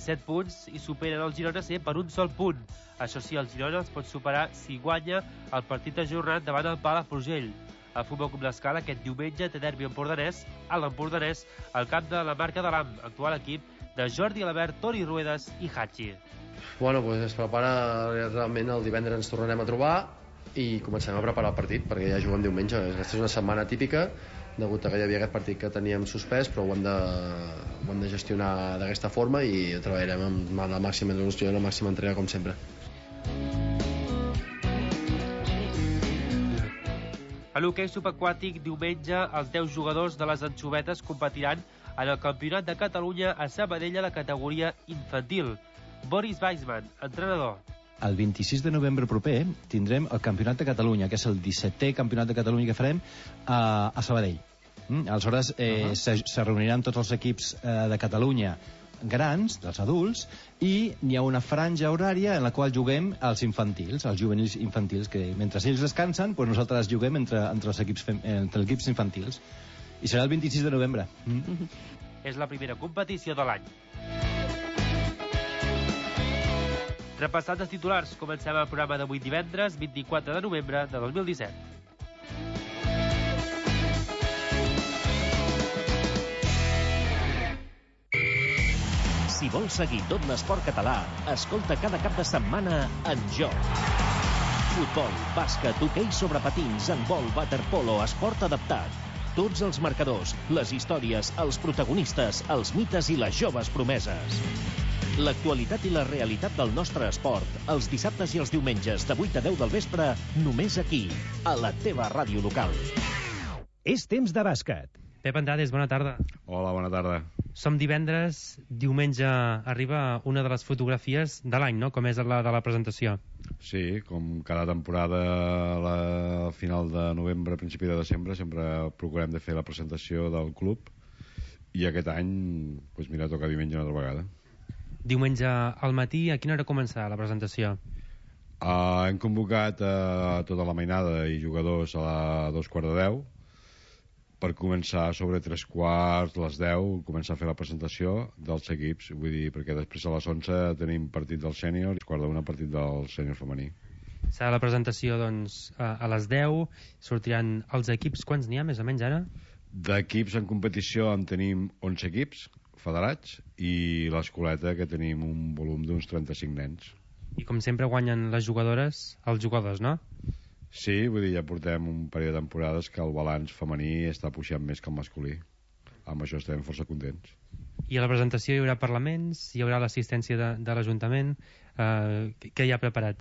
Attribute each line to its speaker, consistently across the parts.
Speaker 1: 7 punts i superen el Girona C per un sol punt. Això sí, el Girona els pot superar si guanya el partit ajornat davant el Palafrugell. A Futbol Club l'Escala aquest diumenge té derbi empordanès a l'Empordanès al camp de la Marca de l'Am, actual equip de Jordi Alabert, Toni Ruedas i Hachi.
Speaker 2: Bueno, pues es prepara realment, el divendres ens tornarem a trobar i comencem a preparar el partit perquè ja juguem diumenge. Aquesta és una setmana típica degut a que hi havia aquest partit que teníem suspès, però ho hem de gestionar d'aquesta forma i treballarem amb la màxima il·lusió i la màxima entrega com sempre.
Speaker 1: A l'hoquei subaquàtic, diumenge, els 10 jugadors de les Anxovetes competiran en el Campionat de Catalunya a Sabadell a la categoria infantil. Boris Weisman, entrenador.
Speaker 3: El 26 de novembre proper tindrem el Campionat de Catalunya, que és el 17è Campionat de Catalunya que farem a Sabadell. Aleshores se reuniran tots els equips de Catalunya grans, dels adults, i hi ha una franja horària en la qual juguem els infantils, els juvenils infantils, que mentre ells descansen, doncs nosaltres juguem entre els equips infantils. I serà el 26 de novembre.
Speaker 1: És la primera competició de l'any. Repassant els titulars, comencem el programa d'avui divendres, 24 de novembre de 2017.
Speaker 4: Si vols seguir tot l'esport català, escolta cada cap de setmana En Joc. Futbol, bàsquet, hoquei sobre patins, handbol, waterpolo, esport adaptat. Tots els marcadors, les històries, els protagonistes, els mites i les joves promeses. L'actualitat i la realitat del nostre esport, els dissabtes i els diumenges de 8 a 10 del vespre, només aquí, a la teva ràdio local.
Speaker 5: És temps de bàsquet.
Speaker 1: Pep Andrades, bona tarda.
Speaker 6: Hola, bona tarda.
Speaker 1: Som divendres, diumenge arriba una de les fotografies de l'any, no? Com és la de la presentació.
Speaker 6: Sí, com cada temporada a final de novembre, principi de desembre, sempre procurem de fer la presentació del club i aquest any, doncs mira, toca diumenge una altra vegada.
Speaker 1: Diumenge al matí, a quina hora comença la presentació?
Speaker 6: Hem convocat tota la mainada i jugadors a 2:45 per començar sobre 3:15, les 10, començar a fer la presentació dels equips, vull dir, perquè després a les 11 tenim partit del sènior i a 12:15 partit del sènior femení.
Speaker 1: Serà la presentació, doncs, a les 10, sortiran els equips, quants n'hi ha més o menys ara?
Speaker 6: D'equips en competició en tenim 11 equips federats i l'escoleta que tenim un volum d'uns 35 nens.
Speaker 1: I com sempre guanyen les jugadores, els jugadors, no?
Speaker 6: Sí, vull dir, ja portem un parell de temporades que el balanç femení està pujant més que el masculí. Amb això estem força contents.
Speaker 1: I a la presentació hi haurà parlaments, hi haurà l'assistència de l'Ajuntament. Què hi ha preparat?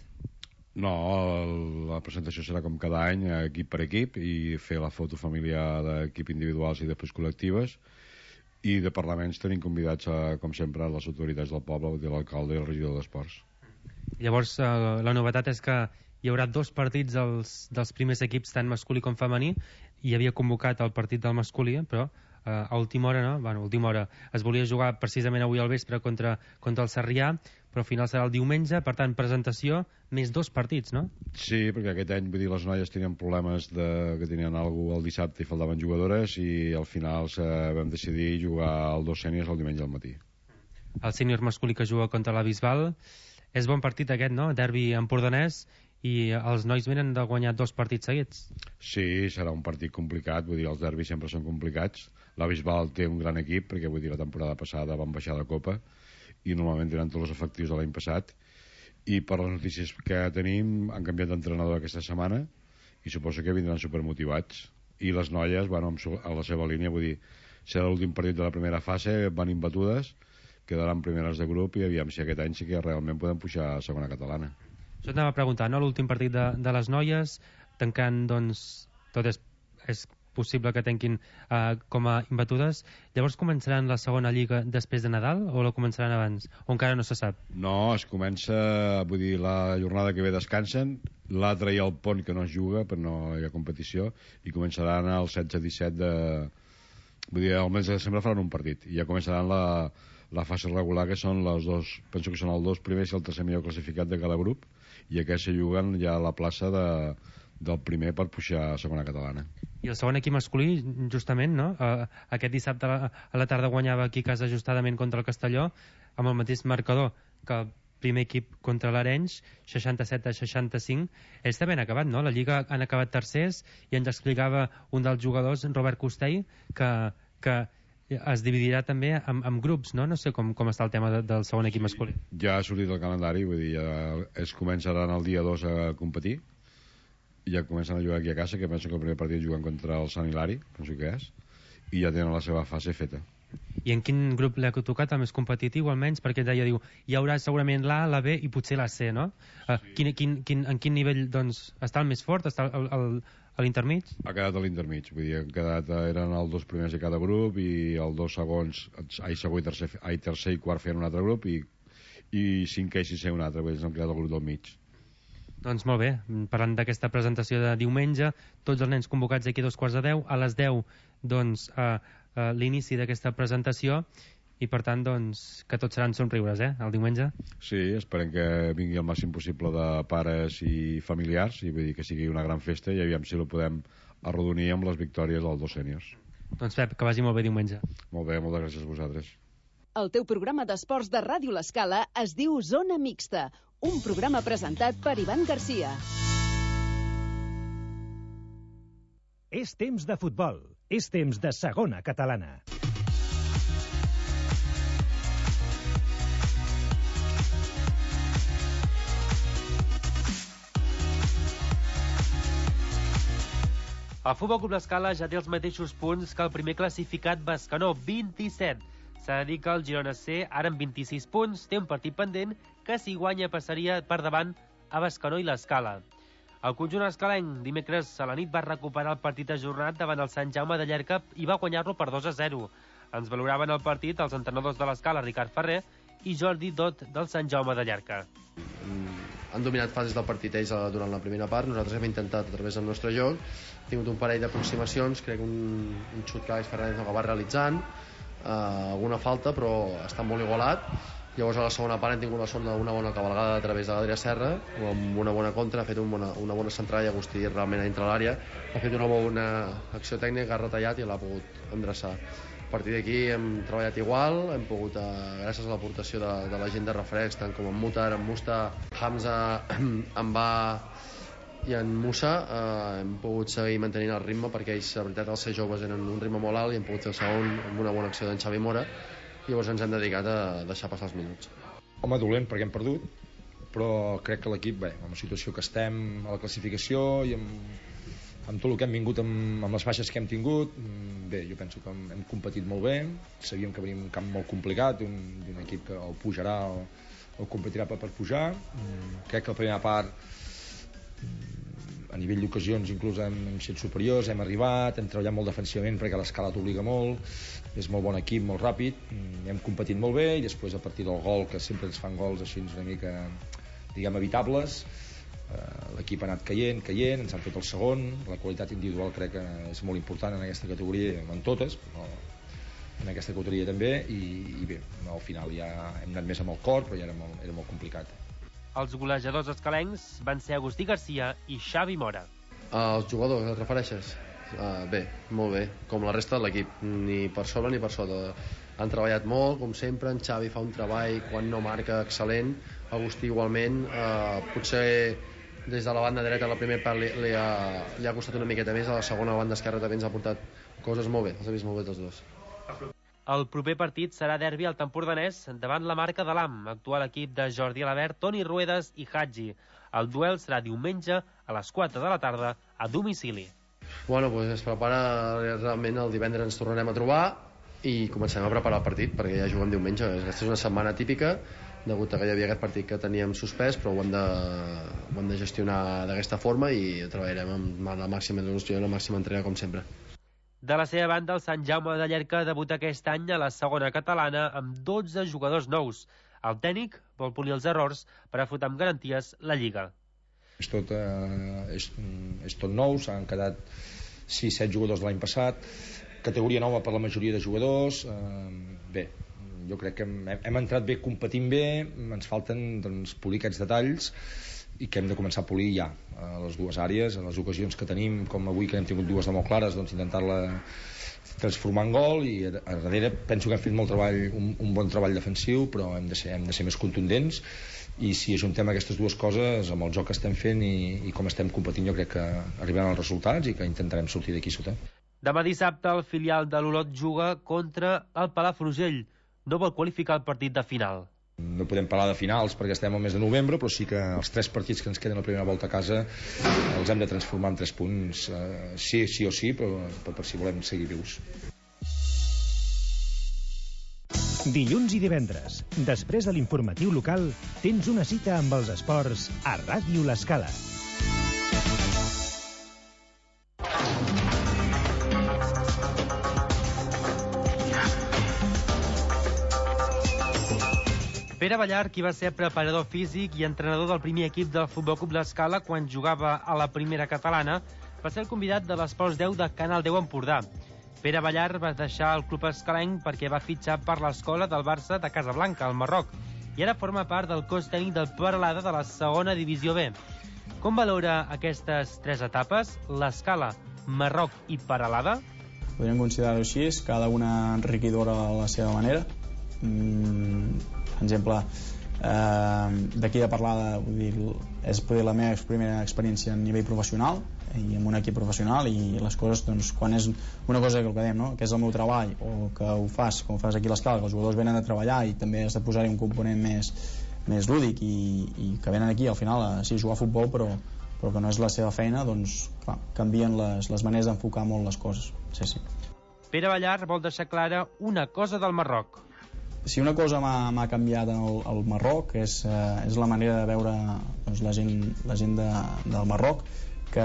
Speaker 6: No, la presentació serà com cada any, equip per equip, i fer la foto familiar d'equip individuals i després col·lectives. I de parlaments tenim convidats, com sempre, les autoritats del poble, vull dir, l'alcalde i el regidor d'Esports. Llavors,
Speaker 1: la novetat és que hi haurà 2 partits dels primers equips, tant masculí com femení. Hi havia convocat el partit del masculí, però a última hora, no? Bueno, a última hora es volia jugar precisament avui al vespre contra el Sarrià, però al final serà el diumenge, per tant, presentació més 2 partits, no? Sí, perquè aquest any, vull dir, les noies tenien problemes que tenien alguna cosa el dissabte i faltaven jugadores i al final vam decidir jugar el 2 sèniors el diumenge al matí. El sènior masculí que juga contra la Bisbal. És bon partit aquest, no? Derbi empordanès, i els nois venen de guanyar 2 partits seguits. Sí, serà un partit complicat, vull dir, els derbis sempre són complicats. La Bisbal té un gran equip, perquè vull dir, la temporada passada van baixar de Copa i normalment tenen tots els efectius de l'any passat, i per les notícies que tenim han canviat d'entrenador aquesta setmana i suposo que vindran supermotivats, i les noies van a la seva línia, vull dir, serà l'últim partit de la primera fase, van imbatudes, quedaran primeres de grup i aviam si aquest any sí que realment poden pujar a segona catalana. Això t'anava a preguntar, no? L'últim partit de les noies, tancant, doncs, tot és possible que tanquin com a imbatudes. Llavors començaran la segona lliga després de Nadal o la començaran abans? O encara no se sap? No, es comença, vull dir, la jornada que ve descansen, l'altra hi ha el pont que no es juga, però no hi ha competició, i començaran el 16-17 de... Vull dir, al mes de desembre faran un partit, i ja començaran la fase regular, que són les 2, penso que són el 2 primers i el tercer millor classificat de cada grup, i aquests se juguen ja a la plaça del primer per pujar a segona catalana. I el segon equip masculí, justament, no? Aquest dissabte a la tarda guanyava aquí a casa ajustadament contra el Castelló. amb el mateix marcador que el primer equip contra l'Arenys, 67-65. Ells també han acabat, no? La Lliga han acabat tercers, i ens explicava un dels jugadors, Robert Costell, que es dividirà també en grups, no? No sé com està el tema del segon equip masculí.
Speaker 6: Ja ha sortit el calendari, vull dir, ja es començaran el dia 2 a competir, i ja comencen a jugar aquí a casa, que penso que el primer partit juguen contra el Sant Hilari, penso que és, i ja tenen la seva fase feta.
Speaker 1: I en quin grup l'ha tocat, el més competitiu, almenys? Perquè deia, diu, hi haurà segurament l'A, la B i potser la C, no? En quin nivell, doncs, està el més fort? Està a l'intermig?
Speaker 6: Ha quedat a l'intermig, vull dir, eren els 2 primers de cada grup, i els 2 segons, tercer i quart feien un altre grup, i cinquè i sisè un altre, vull dir, han quedat el grup del mig.
Speaker 1: Doncs molt bé, parlant d'aquesta presentació de diumenge, tots els nens convocats aquí a 9:45, a les 10, doncs, l'inici d'aquesta presentació, i per tant, doncs, que tots seran somriures, el diumenge.
Speaker 6: Sí, esperem que vingui el màxim possible de pares i familiars, i vull dir que sigui una gran festa, i aviam si la podem arrodonir amb les victòries dels 2 sèniors.
Speaker 1: Doncs Pep, que vagi molt bé diumenge.
Speaker 6: Molt bé, moltes gràcies a vosaltres.
Speaker 7: El teu programa d'esports de Ràdio L'Escala es diu Zona Mixta, un programa presentat per Ivan Garcia.
Speaker 5: És temps de futbol. És temps de segona catalana.
Speaker 1: El Futbol Club L'Escala ja té els mateixos punts que el primer classificat Bescanó, 27. S'ha de dir que el Girona C, ara amb 26 punts, té un partit pendent que, si guanya, passaria per davant a Bescanó i l'Escala. El conjunt escalenc dimecres a la nit va recuperar el partit ajornat davant el Sant Jaume de Llierca i va guanyar-lo per 2-0. Ens valoraven el partit els entrenadors de l'Escala, Ricard Ferrer i Jordi Dot, del Sant Jaume de Llierca.
Speaker 2: Han dominat fases del partit ells durant la primera part. Nosaltres hem intentat, a través del nostre joc, tingut un parell d'aproximacions, crec un xut que Alex Fernández no va realitzant, alguna falta, però està molt igualat. Llavors a la segona part hem tingut la sort d'una bona cavalgada a través de l'Adrià Serra, amb una bona contra, ha fet una bona centrada, i Agustí realment a dintre l'àrea ha fet una bona acció tècnica, ha retallat i l'ha pogut endreçar. A partir d'aquí hem treballat igual, hem pogut, gràcies a l'aportació de la gent de refrecs, tant com en Mutar, en Musta, Hamza, en Ba i en Musa, hem pogut seguir mantenint el ritme, perquè ells, la veritat, els ser joves eren un ritme molt alt, i hem pogut fer el segon amb una bona acció d'en Xavi Mora. Llavors ens hem dedicat a deixar passar els minuts.
Speaker 8: Home, dolent perquè hem perdut, però crec que l'equip, bé, amb la situació que estem a la classificació i amb tot el que hem vingut amb les baixes que hem tingut, bé, jo penso que hem competit molt bé, sabíem que venim un camp molt complicat, d'un equip que o pujarà o competirà per pujar. Crec que la primera part, a nivell d'ocasions, inclús hem sigut superiors, hem arribat, hem treballat molt defensivament perquè l'Escala t'obliga molt, és molt bon equip, molt ràpid, hem competit molt bé, i després a partir del gol, que sempre ens fan gols així una mica, diguem, evitables, l'equip ha anat caient, ens han fet el segon. La qualitat individual crec que és molt important en aquesta categoria, en totes, però en aquesta categoria també, i bé, al final ja hem anat més amb el cor, però ja era molt complicat.
Speaker 1: Els golejadors escalencs van ser Agustí Garcia i Xavi Mora.
Speaker 2: Els jugadors, et refereixes? Bé, molt bé, com la resta de l'equip, ni per sobre ni per sota. Han treballat molt, com sempre. En Xavi fa un treball, quan no marca, excel·lent. Agustí igualment. Potser des de la banda dreta a la primera part li ha costat una miqueta més, a la segona banda esquerra també ens ha portat coses molt bé, els ha vist molt bé tots dos.
Speaker 1: El proper partit serà derbi al Tempordanès davant la Marca de l'Am, actual equip de Jordi Alabert, Toni Ruedas i Hadji. El duel serà diumenge a les 4 de la tarda a domicili.
Speaker 2: Bueno, pues es prepara realment, el divendres ens tornarem a trobar i comencem a preparar el partit, perquè ja juguem diumenge. Aquesta és una setmana típica, degut a que hi havia aquest partit que teníem suspès, però ho hem de gestionar d'aquesta forma i treballarem amb la màxima il·lusió i la màxima entrega, com sempre.
Speaker 1: De la seva banda, el Sant Jaume de Llierca debuta aquest any a la segona catalana amb 12 jugadors nous. El tècnic vol polir els errors per afrontar amb garanties la Lliga.
Speaker 8: És tot nou, s'han quedat 6-7 jugadors l'any passat, categoria nova per la majoria de jugadors. Bé, jo crec que hem entrat bé, competint bé, ens falten polir aquests detalls i que hem de començar a polir ja a les dues àrees, a les ocasions que tenim, com avui que hem tingut dues de molt clares, intentar-la transformar en gol, i a darrere penso que hem fet molt treball, un bon treball defensiu, però hem de ser més contundents, i si ajuntem aquestes dues coses amb el joc que estem fent i com estem competint, jo crec que arribaran els resultats i que intentarem sortir d'aquí sota.
Speaker 1: Demà dissabte el filial de l'Olot juga contra el Palafrugell. No vol qualificar el partit de final.
Speaker 8: No podem parlar de finals perquè estem al mes de novembre, però sí que els 3 partits que ens queden a la primera volta a casa els hem de transformar en 3 punts, sí o sí, però per si volem seguir vius.
Speaker 5: Dilluns i divendres, després de l'informatiu local, tens una cita amb els esports a Ràdio L'Escala. Pere Ballar, qui va ser preparador físic i entrenador del primer equip del Futbol Club L'Escala quan jugava a la primera catalana, va ser el convidat de l'Esports 10 de Canal 10 Empordà. Pere Ballar va deixar el club escalenc perquè va fitxar per l'escola del Barça de Casablanca, al Marroc, i ara forma part del cos tècnic del Peralada de la segona divisió B. Com valora aquestes 3 etapes, l'Escala, Marroc i Peralada?
Speaker 9: Podríem considerar-ho així, cada una enriquidora a la seva manera. Per exemple, d'aquí de Peralada, és la meva primera experiència a nivell professional i amb un equip professional, i les coses, doncs, quan és una cosa que dèiem, no? Que és el meu treball, o que ho fas, com ho fas aquí a l'Escala, que els jugadors venen a treballar i també has de posar-hi un component més lúdic i que venen aquí al final a jugar a futbol, però que no és la seva feina, doncs clar, canvien les maneres d'enfocar molt les coses. Sí.
Speaker 1: Pere Ballar vol deixar clara una cosa del Marroc.
Speaker 9: Si una cosa m'ha canviat al Marroc és la manera de veure, doncs, la gent del Marroc, que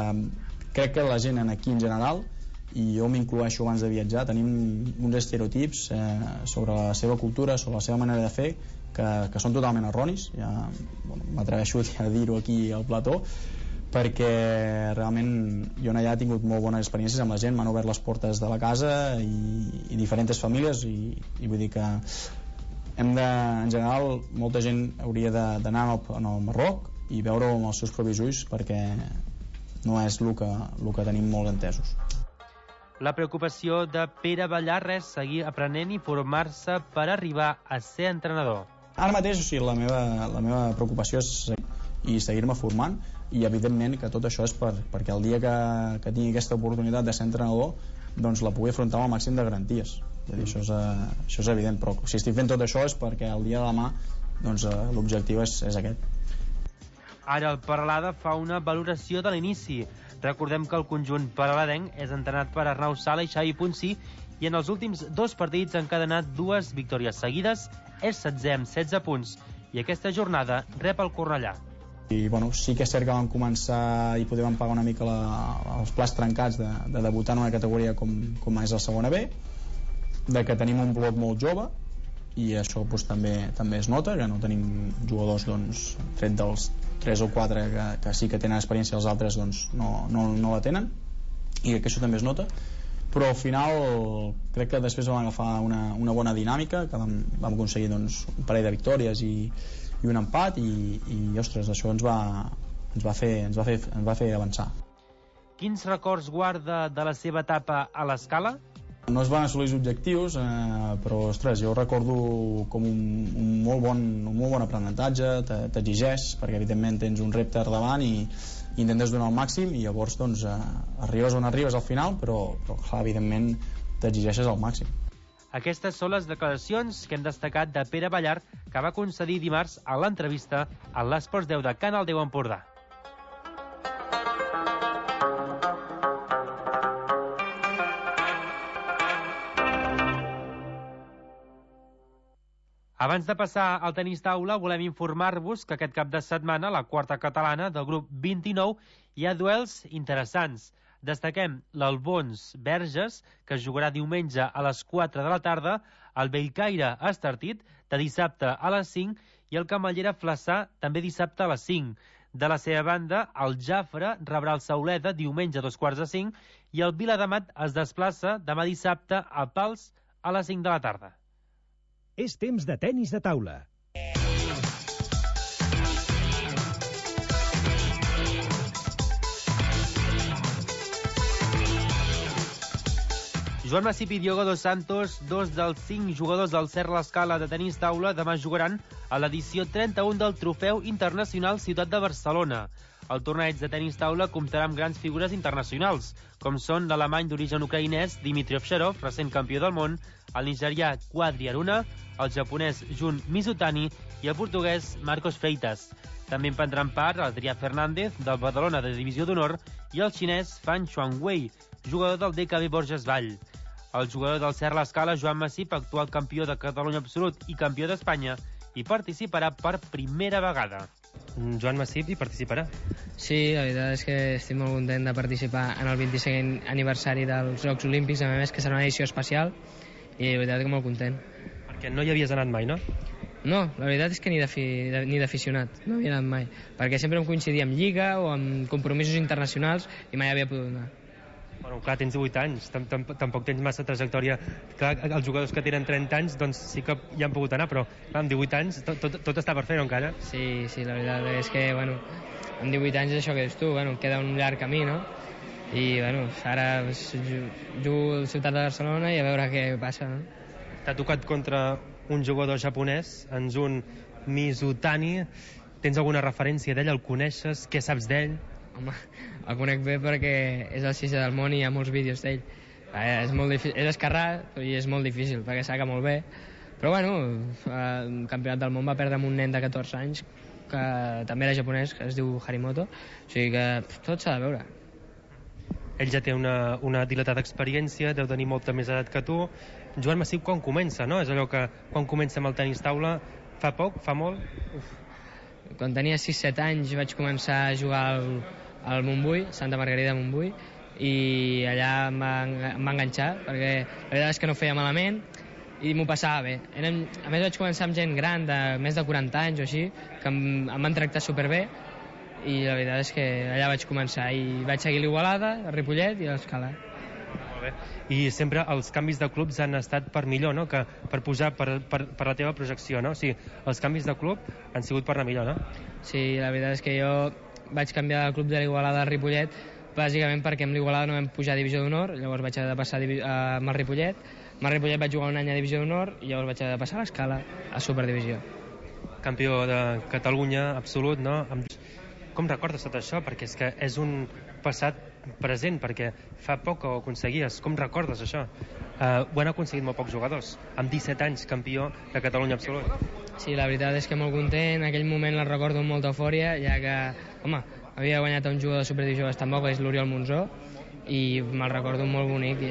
Speaker 9: crec que la gent aquí en general, i jo m'incloeixo abans de viatjar, tenim uns estereotips sobre la seva cultura, sobre la seva manera de fer, que són totalment erronis. M'atreveixo a dir-ho aquí al plató, perquè realment jo allà he tingut molt bones experiències amb la gent, m'han obert les portes de la casa i diferents famílies, i vull dir que en general molta gent hauria d'anar al Marroc i veure-ho amb els seus propis ulls, perquè no és el que tenim molt entesos.
Speaker 1: La preocupació de Pere Ballar és seguir aprenent i formar-se per arribar a ser entrenador.
Speaker 9: Ara mateix, la meva preocupació és seguir-me formant, i evidentment que tot això és perquè el dia que tingui aquesta oportunitat de ser entrenador, doncs la pugui afrontar amb el màxim de garanties. Això és evident, però si estic fent tot això és perquè el dia de demà, doncs, l'objectiu és aquest.
Speaker 1: Ara el Peralada fa una valoració de l'inici. Recordem que el conjunt peraladenc és entrenat per Arnau Sala i Xavi Ponsí, i en els últims 2 partits han encadenat 2 victòries seguides, és 16è amb 16 punts, i aquesta jornada rep el Cornellà.
Speaker 9: I sí que és cert que vam començar i poder vam pagar una mica els plats trencats de debutar en una categoria com és la segona B, de que tenim un bloc molt jove, i això també es nota, que no tenim jugadors, tret dels 3 o 4 que sí que tenen experiència, els altres no la tenen, i que això també es nota, però al final crec que després vam agafar una bona dinàmica, que vam aconseguir un parell de victòries i un empat, i ostres, això ens va fer avançar.
Speaker 1: Quins records guarda de la seva etapa a l'Escala?
Speaker 9: No es van assolir els objectius, però ostres, jo recordo com un molt bon aprenentatge, t'exigeix, perquè evidentment tens un repte al davant i intentes donar el màxim, i llavors arribes on arribes al final, però clar, evidentment t'exigeixes al màxim.
Speaker 1: Aquestes són les declaracions que hem destacat de Pere Ballar, que va concedir dimarts a l'entrevista a l'Esports 10 de Canal 10 Empordà. Abans de passar al tenis taula, volem informar-vos que aquest cap de setmana, a la quarta catalana del grup 29, hi ha duels interessants. Destaquem l'Albons Verges, que es jugarà diumenge a les 4 de la tarda, el Bellcaire Estartit, de dissabte a les 5, i el Camallera Flaçà, també dissabte a les 5. De la seva banda, el Jafre rebrà el Sauleda diumenge a 4:45, i el Viladamat es desplaça demà dissabte a Pals a les 5 de la tarda.
Speaker 5: És temps de tenis de taula. Joan Masip i Diogo dos Santos, 2 dels 5 jugadors del Cert l'Escala de tenis taula, demà jugaran a l'edició 31 del Trofeu Internacional Ciutat de Barcelona. El torneig de tenis taula comptarà amb grans figures internacionals, com són l'alemany d'origen ucraïnès Dmitry Ovtcharov, recent campió del món, el nigerià Quadri Aruna, el japonès Jun Mizutani i el portuguès Marcos Freitas. També en prendran part Adrià Fernández, del Badalona de Divisió d'Honor, i el xinès Fan Xuanwei, jugador del DKB Borges Vall. El jugador del Cert l'Escala, Joan Masip, actual campió de Catalunya absolut i campió d'Espanya, hi participarà per primera vegada.
Speaker 1: Joan Masip hi participarà?
Speaker 10: Sí, la veritat és que estic molt content de participar en el 25è aniversari dels Jocs Olímpics, a més que serà una edició especial, i la veritat que molt content.
Speaker 1: Perquè no hi havies anat mai, no?
Speaker 10: No, la veritat és que ni d'aficionat, no havia anat mai, perquè sempre em coincidia amb lliga o amb compromisos internacionals i mai havia pogut anar.
Speaker 1: Bueno, clar, tens 18 anys, tampoc tens massa trajectòria. Clar, els jugadors que tenen 30 anys doncs sí que hi han pogut anar, però clar, amb 18 anys tot està per fer, no, encara?
Speaker 10: Sí, la veritat és que, bueno, amb 18 anys és això que dius tu, bueno, queda un llarg camí, no? I, bueno, ara jugo a la ciutat de Barcelona i a veure què passa, no?
Speaker 1: T'ha tocat contra un jugador japonès, en Jun Mizutani. Tens alguna referència d'ell? El coneixes? Què saps d'ell?
Speaker 10: Home, el conec bé perquè és el sisè del món i hi ha molts vídeos d'ell. És molt difícil, és esquerrà i és molt difícil perquè saca molt bé. Però bueno, el campionat del món va perdre amb un nen de 14 anys que també era japonès, que es diu Harimoto. O sigui que tot s'ha de veure.
Speaker 1: Ell ja té una dilatada experiència, deu tenir molta més edat que tu. Joan Masip, quan comença, no? És allò que quan comença amb el tenis taula, fa poc, fa molt?
Speaker 10: Quan tenia 6-7 anys vaig començar a jugar al Montbui, Santa Margarida de Montbui, i allà em va enganxar, perquè la veritat és que no feia malament i m'ho passava bé. A més vaig començar amb gent gran, de més de 40 anys o així, que em van tractar superbé, i la veritat és que allà vaig començar i vaig seguir l'Igualada, el Ripollet i l'Escala.
Speaker 1: Molt bé. I sempre els canvis de clubs han estat per millor, no? Que per pujar per la teva projecció, no? O sigui, els canvis de club han sigut per anar millor, no?
Speaker 10: Sí, la veritat és que jo vaig canviar el club de l'Igualada al Ripollet bàsicament perquè amb l'Igualada no vam pujar a Divisió d'Honor, llavors vaig haver de passar amb el Ripollet. Amb el Ripollet vaig jugar un any a Divisió d'Honor i llavors vaig haver de passar a l'Escala a Superdivisió.
Speaker 1: Campió de Catalunya absolut, no? Com recordes tot això? Perquè és que és un passat present, perquè fa poc que ho aconseguies. Com recordes això? Ho han aconseguit molt pocs jugadors. Amb 17 anys, campió de Catalunya absolut.
Speaker 10: Sí, la veritat és que molt content. En aquell moment la recordo amb molta eufòria, ja que, home, havia guanyat un jugador de Superdivisió bastant bo, que és l'Oriol Monzó, i me'l recordo molt bonic.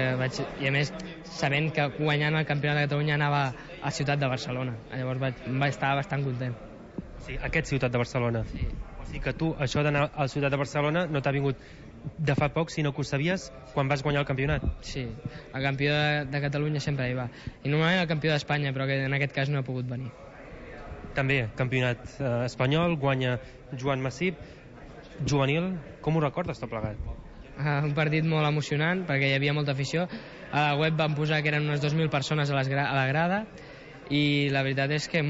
Speaker 10: I a més, sabent que guanyant el Campionat de Catalunya anava a Ciutat de Barcelona. Llavors vaig estar bastant content.
Speaker 1: Sí, aquest Ciutat de Barcelona.
Speaker 10: Sí.
Speaker 1: O sigui que tu, això d'anar a la Ciutat de Barcelona no t'ha vingut de fa poc, sinó que ho sabies quan vas guanyar el campionat.
Speaker 10: Sí, el campió de Catalunya sempre hi va. I normalment el campió d'Espanya, però que en aquest cas no ha pogut venir.
Speaker 1: També, campionat espanyol, guanya Joan Masip. Juvenil, com ho recordes tot plegat?
Speaker 10: Un partit molt emocionant, perquè hi havia molta afició. A la web van posar que eren unes 2.000 persones a la grada, i la veritat és que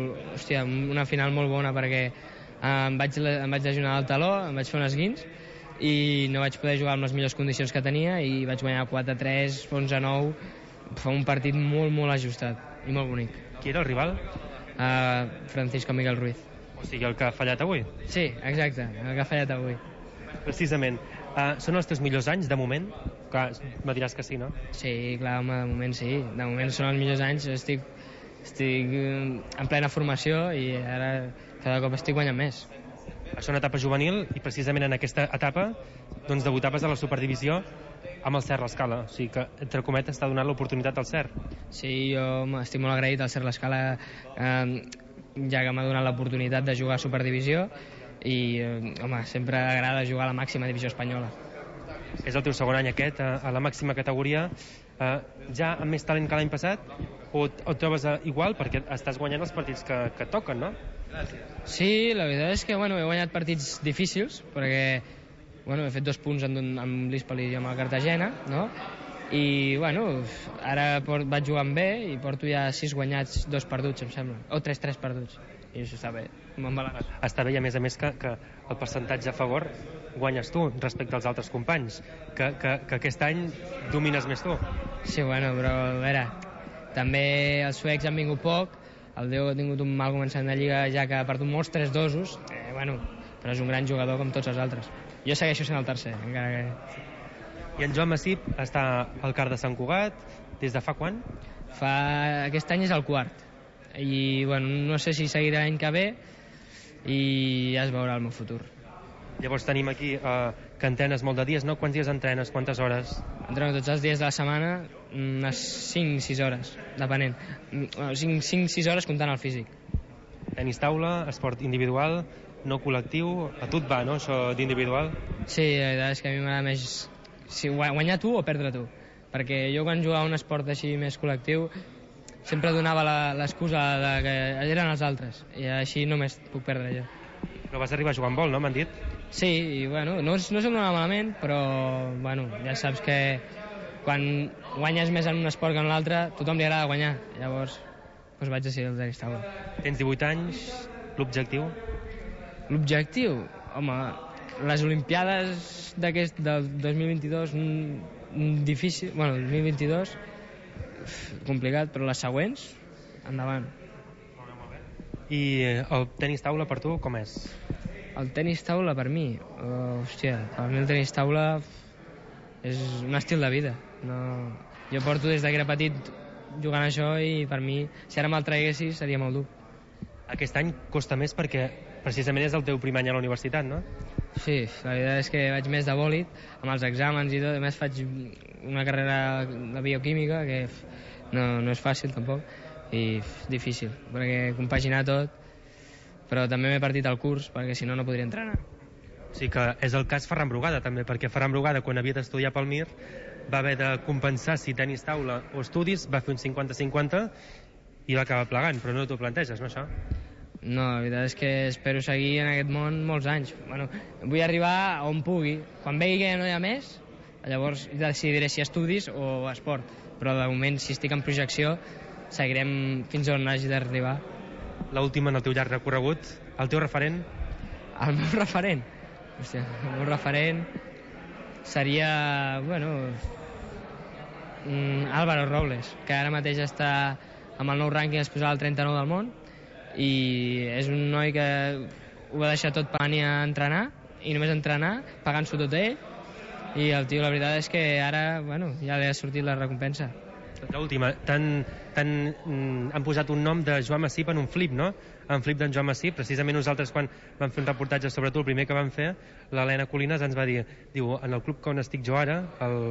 Speaker 10: una final molt bona, perquè em vaig lesionar el taló, em vaig fer un esguins i no vaig poder jugar amb les millors condicions que tenia i vaig guanyar 4-3, 11-9. Fa un partit molt, molt ajustat i molt bonic.
Speaker 1: Qui era el rival?
Speaker 10: Francisco Miguel Ruiz.
Speaker 1: O sigui, el que ha fallat avui?
Speaker 10: Sí, exacte, el que ha fallat avui.
Speaker 1: Precisament. Són els teus millors anys, de moment? Clar, me diràs que sí, no?
Speaker 10: Sí, clar, home, de moment sí. De moment són els millors anys. Estic en plena formació i ara cada cop estic guanyant més.
Speaker 1: Això és una etapa juvenil i precisament en aquesta etapa doncs debutaves a la Superdivisió amb el Cert l'Escala, o sigui que entre cometes t'ha donat l'oportunitat al Cert.
Speaker 10: Sí, jo estic molt agraït al Cert l'Escala, ja que m'ha donat l'oportunitat de jugar a Superdivisió i home, sempre agrada jugar a la màxima divisió espanyola.
Speaker 1: És el teu segon any aquest a la màxima categoria, ja amb més talent que l'any passat o et trobes igual perquè estàs guanyant els partits que toquen, no?
Speaker 10: Sí, la veritat és que he guanyat partits difícils perquè he fet 2 punts amb l'Hispali i amb el Cartagena, no? i bueno, ara vaig jugant bé i porto ja 6 guanyats, 2 perduts em sembla, o 3 perduts, i això està bé,
Speaker 1: està bé, i a més que el percentatge a favor guanyes tu respecte als altres companys, que aquest any domines més tu.
Speaker 10: Sí, bueno, però a veure, també els suecs han vingut poc, el Déu ha tingut un mal començament de Lliga ja que ha perdut molts 3-2, bueno, però és un gran jugador com tots els altres. Jo segueixo sent el tercer, encara que...
Speaker 1: I en Joan Massip està al CAR de Sant Cugat, des de fa quan?
Speaker 10: Aquest any és el quart, i bueno, no sé si seguirà l'any que ve, i ja es veurà el meu futur.
Speaker 1: Llavors tenim aquí que entrenes molt de dies, no? Quants dies entrenes? Quantes hores?
Speaker 10: Entreno tots els dies de la setmana, unes 5-6 hores, depenent. 5-6 hores comptant el físic.
Speaker 1: Tenis taula, esport individual, no col·lectiu, a tu et va, no, això d'individual?
Speaker 10: Sí, la veritat és que a mi m'agrada més guanyar tu o perdre tu, perquè jo quan jugava un esport així més col·lectiu sempre donava l'excusa de que eren els altres, i així només puc perdre jo.
Speaker 1: Però vas arribar a jugar amb vol, no, m'han dit?
Speaker 10: Sí, i bueno, no se'm donava malament, però bueno, ja saps que quan guanyes més en un esport que en l'altre, tothom li agrada guanyar, llavors doncs vaig decidir el tenis taula.
Speaker 1: Tens 18 anys, l'objectiu?
Speaker 10: L'objectiu? Home, les Olimpiades del 2022 difícil, bueno, el 2022 complicat, però les següents endavant.
Speaker 1: I el tenis taula per tu com és?
Speaker 10: El tenis taula per mi, hòstia, per mi el tenis taula és un estil de vida. Jo porto des que era petit jugant a això i per mi, si ara me'l traguessis, seria molt dur.
Speaker 1: Aquest any costa més perquè precisament és el teu primer any a la universitat, no?
Speaker 10: Sí, la veritat és que vaig més de bòlit, amb els exàmens i tot. A més faig una carrera de bioquímica que no és fàcil tampoc, i difícil, perquè compaginar tot, però també m'he partit el curs, perquè si no, no podria entrenar.
Speaker 1: Sí que és el cas Ferran Brugada també, perquè Ferran Brugada, quan havia d'estudiar pel MIR, va haver de compensar si tenis taula o estudis, va fer un 50-50 i va acabar plegant, però no t'ho planteges, no, això?
Speaker 10: No, la veritat és que espero seguir en aquest món molts anys. Bueno, vull arribar on pugui. Quan vegi que no hi ha més, llavors decidiré si estudis o esport. Però de moment, si estic en projecció, seguirem fins on hagi d'arribar.
Speaker 1: L'última en el teu llarg recorregut, el teu referent?
Speaker 10: El meu referent? Hòstia, el meu referent seria, bueno, Álvaro Robles, que ara mateix està amb el nou rànquing, es posava el 39 del món, i és un noi que ho va deixar tot per venir a entrenar, i només entrenar, pagant-s'ho tot ell, i el tio, la veritat és que ara, bueno, ja li ha sortit la recompensa.
Speaker 1: L'última, han posat un nom de Joan Massip en un flip, no? En flip d'en Joan Massip, precisament nosaltres quan vam fer un reportatge sobre tu, el primer que vam fer, l'Helena Colinas ens va dir, diu, en el club on estic jo ara,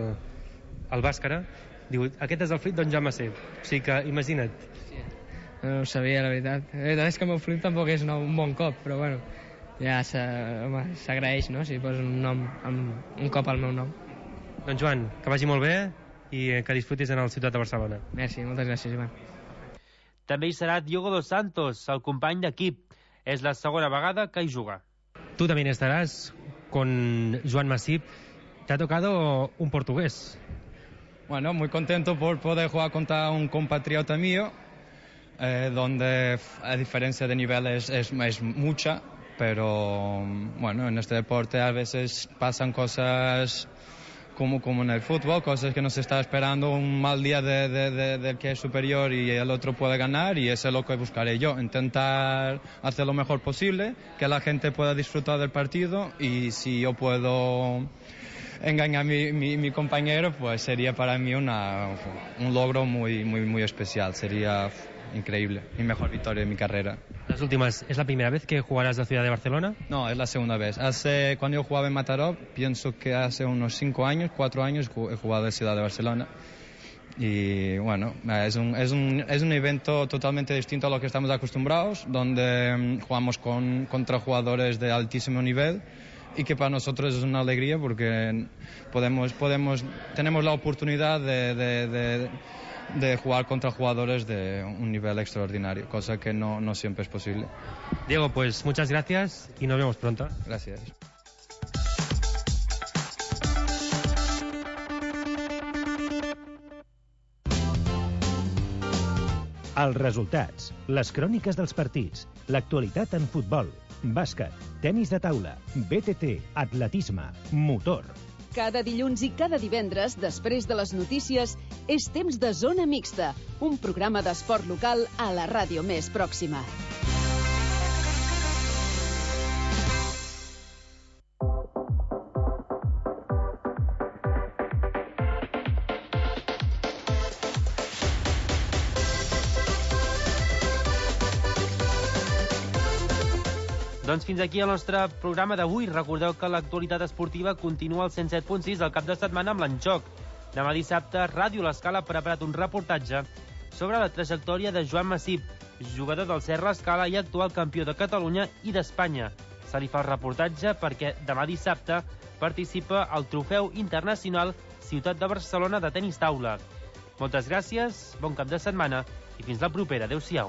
Speaker 1: el Bàscara, diu, aquest és el flip d'en Joan Massip, o sigui que imagina't.
Speaker 10: No ho sabia, la veritat. La veritat és que el meu flip tampoc és un bon cop, però bueno, ja s'agraeix, no?, si posa un nom, un cop al meu nom.
Speaker 1: Doncs Joan, que vagi molt bé i que disfrutis en el Ciutat de Barcelona.
Speaker 10: Merci, moltes gràcies, Joan.
Speaker 5: També hi serà Diogo dos Santos, el company d'equip. És la segona vegada que hi juga.
Speaker 1: Tú también estarás con Joan Massip. Te ha tocado un portugués.
Speaker 11: Bueno, muy contento por poder jugar contra un compatriota mío, donde la diferencia de nivel es mucha, pero bueno, en este deporte a veces pasan cosas como en el fútbol, cosas que no se está esperando, un mal día del que es superior y el otro puede ganar, y eso es lo que buscaré yo, intentar hacer lo mejor posible, que la gente pueda disfrutar del partido, y si yo puedo engañar a mi compañero, pues sería para mí un logro muy especial, sería increíble, mi mejor victoria de mi carrera.
Speaker 1: Las últimas, ¿es la primera vez que jugarás la ciudad de Barcelona?
Speaker 11: No, es la segunda vez. Cuando yo jugaba en Mataró, pienso que hace unos 4 años he jugado en la ciudad de Barcelona. Y bueno, es un evento totalmente distinto a lo que estamos acostumbrados, donde jugamos contra jugadores de altísimo nivel, y que para nosotros es una alegría porque tenemos la oportunidad de jugar contra jugadores de un nivel extraordinario, cosa que no siempre es posible.
Speaker 1: Diego, pues muchas gracias y nos vemos pronto.
Speaker 11: Gracias.
Speaker 12: Els resultats, les cròniques dels partits, l'actualitat en futbol, bàsquet, tenis de taula, BTT, atletisme, motor.
Speaker 7: Cada dilluns i cada divendres, després de les notícies, és temps de Zona Mixta, un programa d'esport local a la ràdio més pròxima.
Speaker 5: Doncs fins aquí el nostre programa d'avui. Recordeu que l'actualitat esportiva continua al 107.6 del cap de setmana amb l'Enjoc. Demà dissabte, Ràdio L'Escala ha preparat un reportatge sobre la trajectòria de Joan Massip, jugador del Serra Escala i actual campió de Catalunya i d'Espanya. Se li fa el reportatge perquè demà dissabte participa al Trofeu Internacional Ciutat de Barcelona de tenis taula. Moltes gràcies, bon cap de setmana i fins la propera. Adéu-siau.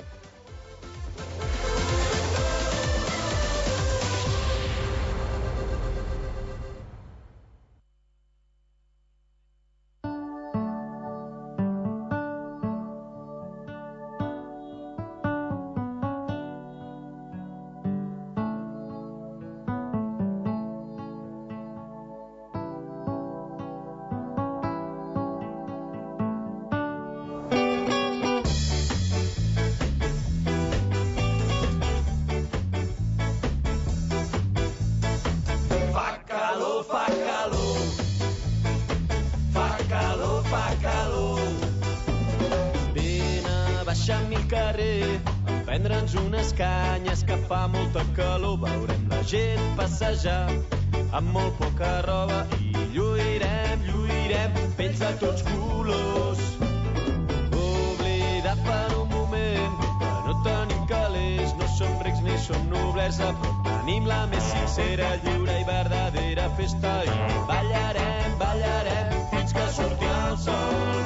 Speaker 13: Prendre'ns unes canyes que fa molta calor, veurem la gent passejar amb molt poca roba i lluirem, pells de tots colors. Oblidat per un moment que no tenim calés, no som rics ni som noblesa, però tenim la més sincera, lliure i verdadera festa i ballarem, fins que surti el sol.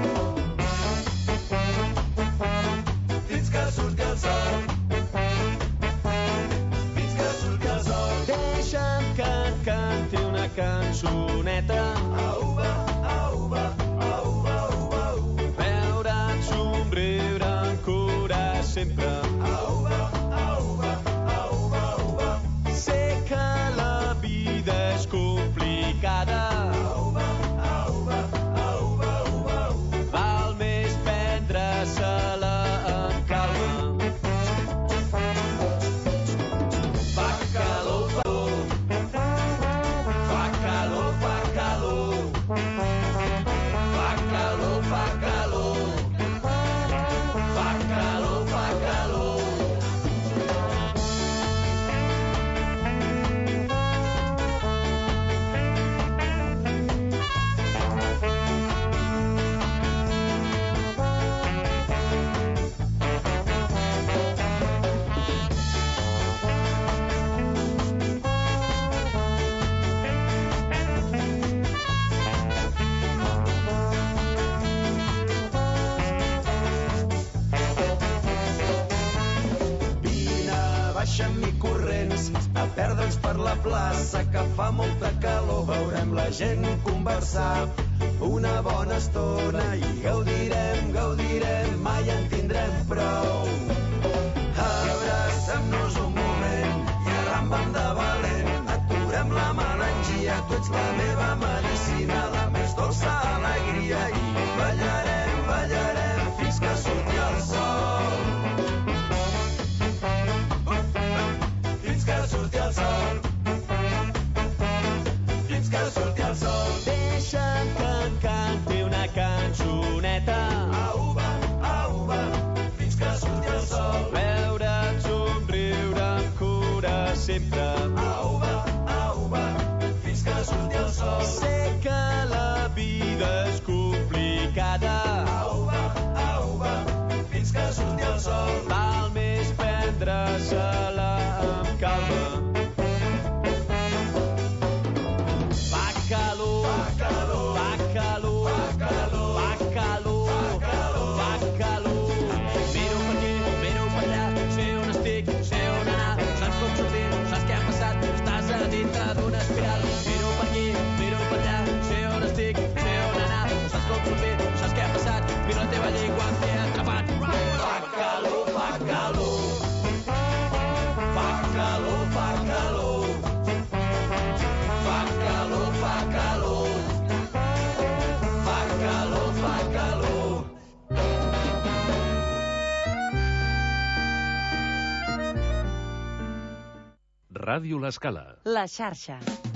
Speaker 13: Fins que surti el sol. Deixa'm que et canti una cançoneta. Veure't somriure, encurar sempre. Sé que la vida és complicada. Val més prendre-se-la en calma. Fa calor. Baixa'm-hi corrents a perdre'ns per la plaça que fa molta calor, veurem la gent conversar una bona estona i gaudirem, mai en tindrem prou. Abracem-nos un moment i arramba'm de valent, aturem la melangia, tu ets la meva medicina, la més dolça alegria i ballarem fins que surti el sol. Deixa'm que em canti una cançoneta. Fins que surti el sol. Veure't somriure amb cura sempre. Fins que surti el sol. Sé que la vida és complicada. Fins que surti el sol. Val més prendre-se-la amb calma. Dintre d'una espiral, miro per aquí, miro per allà, sé on estic, sé on anar, saps com sortir, saps què ha passat, miro la teva llengua, em té atrapat.
Speaker 14: Ràdio L'Escala.
Speaker 15: La xarxa.